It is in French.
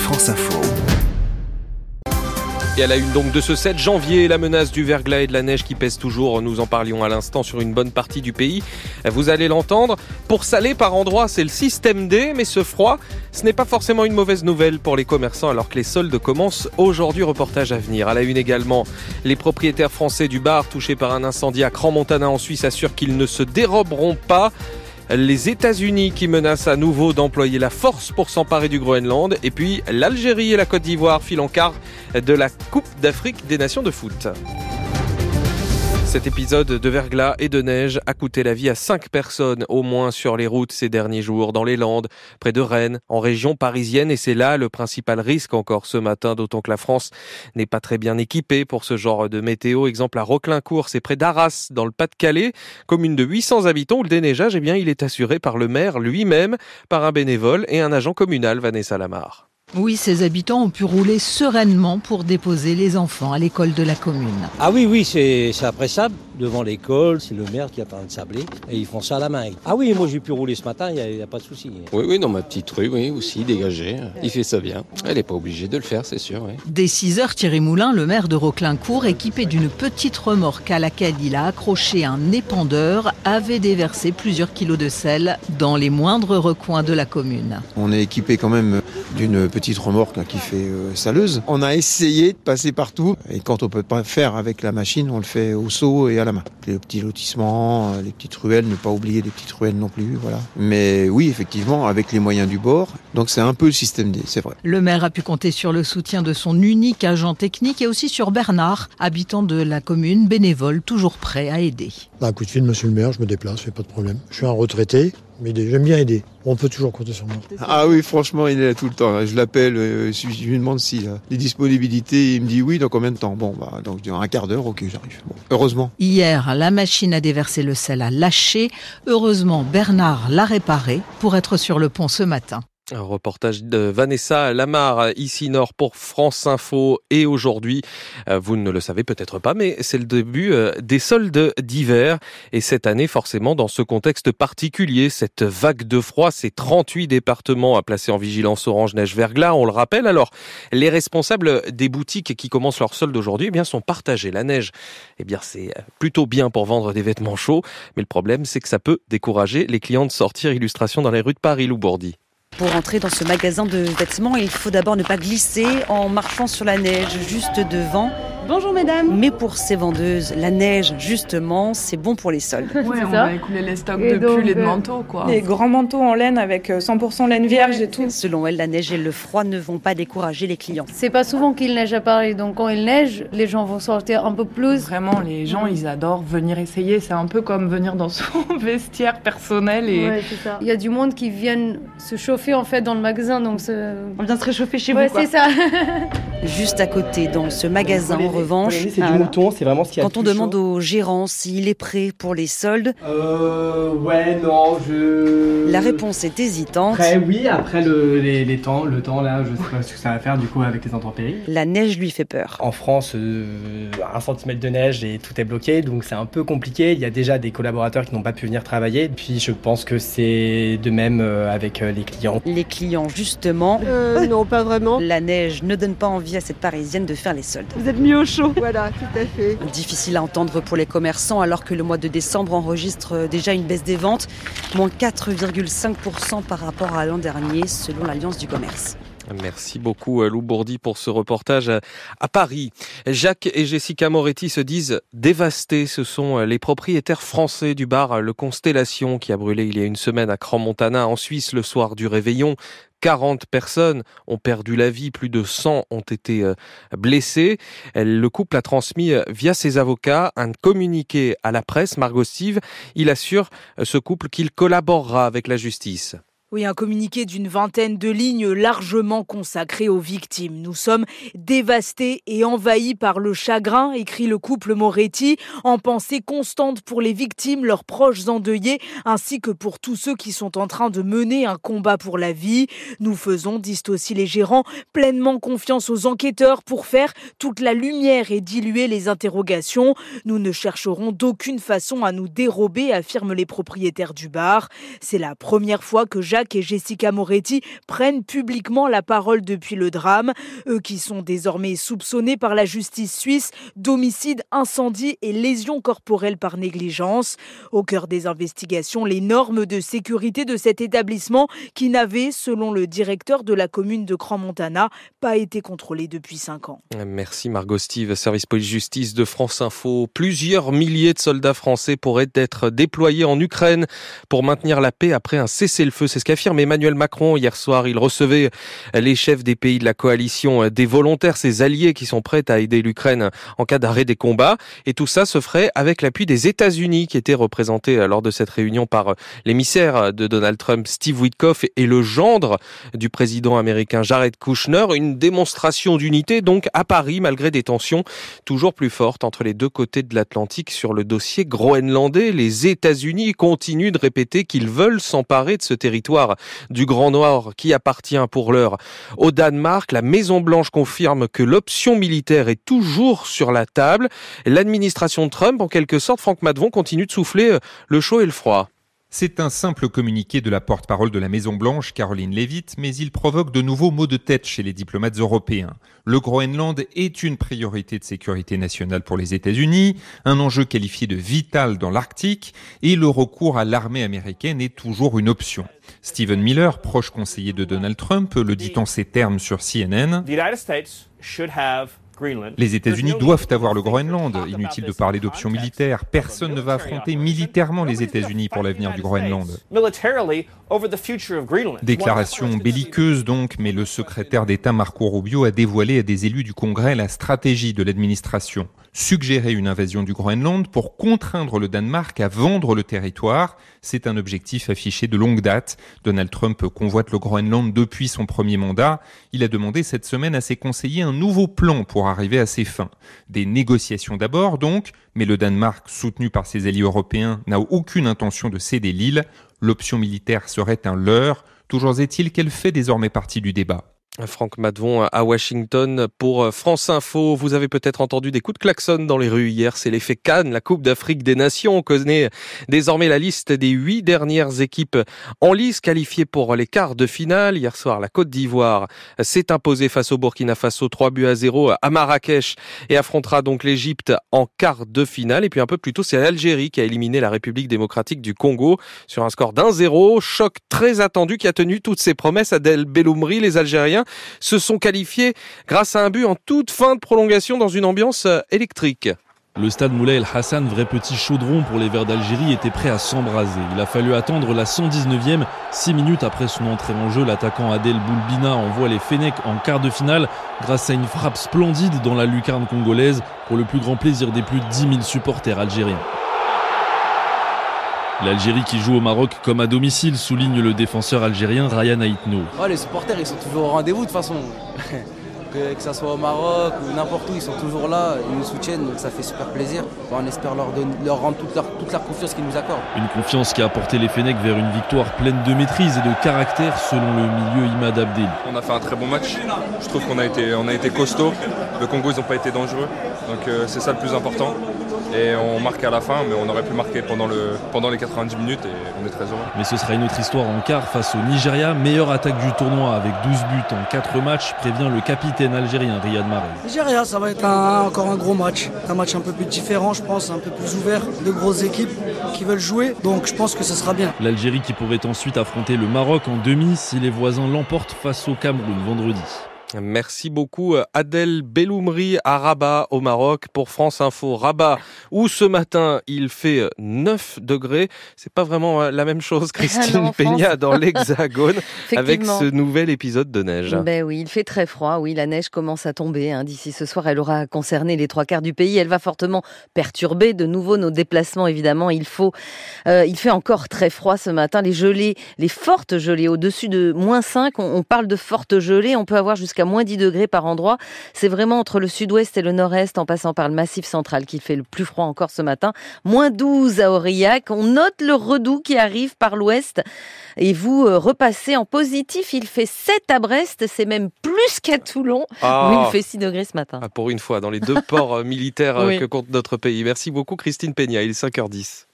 France Info. Et à la une donc de ce 7 janvier, la menace du verglas et de la neige qui pèse toujours, nous en parlions à l'instant sur une bonne partie du pays. Vous allez l'entendre, pour Salé par endroits c'est le système D, mais ce froid, ce n'est pas forcément une mauvaise nouvelle pour les commerçants alors que les soldes commencent aujourd'hui, reportage à venir. À la une également, les propriétaires français du bar touchés par un incendie à Crans-Montana en Suisse assurent qu'ils ne se déroberont pas. Les États-Unis qui menacent à nouveau d'employer la force pour s'emparer du Groenland. Et puis l'Algérie et la Côte d'Ivoire filent en quart de la Coupe d'Afrique des Nations de foot. Cet épisode de verglas et de neige a coûté la vie à 5 personnes au moins sur les routes ces derniers jours, dans les Landes, près de Rennes, en région parisienne. Et c'est là le principal risque encore ce matin, d'autant que la France n'est pas très bien équipée pour ce genre de météo. Exemple à Roquelincourt, c'est près d'Arras, dans le Pas-de-Calais, commune de 800 habitants où le déneigeage, il est assuré par le maire lui-même, par un bénévole et un agent communal, Vanessa Lamarre. Oui, ces habitants ont pu rouler sereinement pour déposer les enfants à l'école de la commune. Ah oui, c'est appréciable. Devant l'école, c'est le maire qui est en train de sabler et ils font ça à la main. Ah oui, moi j'ai pu rouler ce matin, il n'y a pas de souci. Oui, dans ma petite rue, oui, aussi, dégagée. Il fait ça bien. Elle n'est pas obligée de le faire, c'est sûr. Oui. Dès 6h, Thierry Moulin, le maire de Roquelincourt, équipé d'une petite remorque à laquelle il a accroché un épandeur, avait déversé plusieurs kilos de sel dans les moindres recoins de la commune. On est équipé quand même d'une petite remorque qui fait saleuse. On a essayé de passer partout et quand on peut pas faire avec la machine, on le fait au seau et à la main. Les petits lotissements, les petites ruelles, ne pas oublier les petites ruelles non plus, voilà. Mais oui, effectivement, avec les moyens du bord, donc c'est un peu le système D, c'est vrai. Le maire a pu compter sur le soutien de son unique agent technique et aussi sur Bernard, habitant de la commune, bénévole, toujours prêt à aider. Un coup de fil, monsieur le maire, je me déplace, pas de problème. Je suis un retraité, mais j'aime bien aider. On peut toujours compter sur moi. Ah oui, franchement, il est là tout le temps. Je l'appelle, je lui demande s'il a des disponibilités. Il me dit oui, dans combien de temps ? Bon, donc dans un quart d'heure, ok, j'arrive. Bon, heureusement. Hier, la machine à déverser le sel a lâché. Heureusement, Bernard l'a réparée pour être sur le pont ce matin. Un reportage de Vanessa Lamarre, ici Nord pour France Info. Et aujourd'hui, vous ne le savez peut-être pas, mais c'est le début des soldes d'hiver. Et cette année, forcément, dans ce contexte particulier, cette vague de froid, ces 38 départements à placer en vigilance orange neige verglas, on le rappelle. Alors, les responsables des boutiques qui commencent leur solde aujourd'hui, sont partagés. La neige, c'est plutôt bien pour vendre des vêtements chauds. Mais le problème, c'est que ça peut décourager les clients de sortir. Illustration dans les rues de Paris, Loubourdi. Pour entrer dans ce magasin de vêtements, il faut d'abord ne pas glisser en marchant sur la neige juste devant. Bonjour mesdames. Mais pour ces vendeuses, la neige, justement, c'est bon pour les soldes. Ouais, on va écouler les stocks de pulls et de manteaux, quoi. Des grands manteaux en laine avec 100% laine vierge et tout. Selon elle, la neige et le froid ne vont pas décourager les clients. C'est pas souvent qu'il neige à Paris, donc quand il neige, les gens vont sortir un peu plus. Vraiment, les gens, ils adorent venir essayer. C'est un peu comme venir dans son vestiaire personnel. Ouais, c'est ça. Il y a du monde qui viennent se chauffer en fait dans le magasin, donc on vient se réchauffer chez vous, quoi. C'est ça. Juste à côté, dans ce magasin, en revanche, c'est du mouton, c'est vraiment ce qu'il y a. Quand on demande au gérant s'il est prêt pour les soldes, la réponse est hésitante. Après, oui, après le temps là, je sais pas ce que ça va faire du coup avec les intempéries. La neige lui fait peur. En France, 1 centimètre de neige et tout est bloqué, donc c'est un peu compliqué. Il y a déjà des collaborateurs qui n'ont pas pu venir travailler. Puis je pense que c'est de même avec les clients. Les clients, justement, non, pas vraiment. La neige ne donne pas envie à cette Parisienne de faire les soldes. Vous êtes mis au chaud. Voilà, tout à fait. Difficile à entendre pour les commerçants alors que le mois de décembre enregistre déjà une baisse des ventes, moins 4,5% par rapport à l'an dernier selon l'Alliance du commerce. Merci beaucoup Loubourdi pour ce reportage à Paris. Jacques et Jessica Moretti se disent dévastés. Ce sont les propriétaires français du bar Le Constellation qui a brûlé il y a une semaine à Crans-Montana en Suisse le soir du réveillon. 40 personnes ont perdu la vie, plus de 100 ont été blessés. Le couple a transmis via ses avocats un communiqué à la presse. Margot Stive, il assure ce couple qu'il collaborera avec la justice. Oui, un communiqué d'une vingtaine de lignes largement consacré aux victimes. Nous sommes dévastés et envahis par le chagrin, écrit le couple Moretti, en pensée constante pour les victimes, leurs proches endeuillés, ainsi que pour tous ceux qui sont en train de mener un combat pour la vie. Nous faisons, disent aussi les gérants, pleinement confiance aux enquêteurs pour faire toute la lumière et diluer les interrogations. Nous ne chercherons d'aucune façon à nous dérober, affirment les propriétaires du bar. C'est la première fois que Jacques Jacques et Jessica Moretti prennent publiquement la parole depuis le drame. Eux qui sont désormais soupçonnés par la justice suisse d'homicide, incendie et lésions corporelles par négligence. Au cœur des investigations, les normes de sécurité de cet établissement qui n'avait, selon le directeur de la commune de Crans-Montana, pas été contrôlé depuis 5 ans. Merci Margot Steve, service police-justice de France Info. Plusieurs milliers de soldats français pourraient être déployés en Ukraine pour maintenir la paix après un cessez-le-feu. C'est ce qu'affirme Emmanuel Macron hier soir. Il recevait les chefs des pays de la coalition, des volontaires, ses alliés qui sont prêts à aider l'Ukraine en cas d'arrêt des combats. Et tout ça se ferait avec l'appui des États-Unis qui étaient représentés lors de cette réunion par l'émissaire de Donald Trump, Steve Witkoff, et le gendre du président américain Jared Kushner. Une démonstration d'unité donc à Paris malgré des tensions toujours plus fortes entre les deux côtés de l'Atlantique sur le dossier groenlandais. Les États-Unis continuent de répéter qu'ils veulent s'emparer de ce territoire du Grand Nord qui appartient pour l'heure au Danemark. La Maison-Blanche confirme que l'option militaire est toujours sur la table. L'administration Trump, en quelque sorte, Franck Madvon, continue de souffler le chaud et le froid. C'est un simple communiqué de la porte-parole de la Maison-Blanche, Caroline Leavitt, mais il provoque de nouveaux maux de tête chez les diplomates européens. Le Groenland est une priorité de sécurité nationale pour les États-Unis, un enjeu qualifié de vital dans l'Arctique, et le recours à l'armée américaine est toujours une option. Stephen Miller, proche conseiller de Donald Trump, le dit en ces termes sur CNN. Les États-Unis doivent avoir le Groenland. Inutile de parler d'options militaires. Personne ne va affronter militairement les États-Unis pour l'avenir du Groenland. Déclaration belliqueuse donc, mais le secrétaire d'État Marco Rubio a dévoilé à des élus du Congrès la stratégie de l'administration. Suggérer une invasion du Groenland pour contraindre le Danemark à vendre le territoire, c'est un objectif affiché de longue date. Donald Trump convoite le Groenland depuis son premier mandat. Il a demandé cette semaine à ses conseillers un nouveau plan pour arriver à ses fins. Des négociations d'abord donc, mais le Danemark, soutenu par ses alliés européens, n'a aucune intention de céder l'île. L'option militaire serait un leurre. Toujours est-il qu'elle fait désormais partie du débat. Franck Madvon à Washington pour France Info. Vous avez peut-être entendu des coups de klaxon dans les rues hier. C'est l'effet Cannes, la Coupe d'Afrique des Nations. On connaît désormais la liste des 8 dernières équipes en lice qualifiées pour les quarts de finale. Hier soir, la Côte d'Ivoire s'est imposée face au Burkina Faso 3-0 à Marrakech et affrontera donc l'Égypte en quart de finale. Et puis un peu plus tôt, c'est l'Algérie qui a éliminé la République démocratique du Congo sur un score d'1-0. Choc très attendu qui a tenu toutes ses promesses. Adel Belloumri, les Algériens se sont qualifiés grâce à un but en toute fin de prolongation dans une ambiance électrique. Le stade Moulay El Hassan, vrai petit chaudron pour les Verts d'Algérie, était prêt à s'embraser. Il a fallu attendre la 119e, 6 minutes après son entrée en jeu. L'attaquant Adel Boulbina envoie les Fennecs en quart de finale grâce à une frappe splendide dans la lucarne congolaise pour le plus grand plaisir des plus de 10 000 supporters algériens. L'Algérie qui joue au Maroc comme à domicile, souligne le défenseur algérien Ryan Aïtno. Ouais, les supporters ils sont toujours au rendez-vous de toute façon. Que ça soit au Maroc ou n'importe où, ils sont toujours là, ils nous soutiennent, donc ça fait super plaisir. On espère leur rendre toute leur confiance qu'ils nous accordent. Une confiance qui a porté les Fennecs vers une victoire pleine de maîtrise et de caractère selon le milieu Imad Abdelli. On a fait un très bon match, je trouve qu'on a été costaud. Le Congo ils n'ont pas été dangereux, donc c'est ça le plus important. Et on marque à la fin, mais on aurait pu marquer pendant les 90 minutes et on est très heureux. Mais ce sera une autre histoire en quart face au Nigeria. Meilleure attaque du tournoi avec 12 buts en 4 matchs, prévient le capitaine algérien Riyad Mahrez. Nigeria, ça va être encore un gros match. Un match un peu plus différent, je pense, un peu plus ouvert. De grosses équipes qui veulent jouer, donc je pense que ça sera bien. L'Algérie qui pourrait ensuite affronter le Maroc en demi si les voisins l'emportent face au Cameroun vendredi. Merci beaucoup Adel Belloumri à Rabat au Maroc pour France Info. Rabat où ce matin il fait 9 degrés. C'est pas vraiment la même chose, Christine Peña, dans l'Hexagone avec ce nouvel épisode de neige. Ben oui, il fait très froid. Oui, la neige commence à tomber. D'ici ce soir, elle aura concerné les 3/4 du pays. Elle va fortement perturber de nouveau nos déplacements. Évidemment, il fait encore très froid ce matin. Les fortes gelées au-dessus de -5. On parle de fortes gelées. On peut avoir jusqu'à -10 degrés par endroit. C'est vraiment entre le sud-ouest et le nord-est, en passant par le massif central, qu'il fait le plus froid encore ce matin. -12 à Aurillac. On note le redout qui arrive par l'ouest. Et vous repassez en positif. Il fait 7 à Brest. C'est même plus qu'à Toulon, où il fait 6 degrés ce matin. Pour une fois, dans les 2 ports militaires que compte notre pays. Merci beaucoup, Christine Peña. Il est 5h10.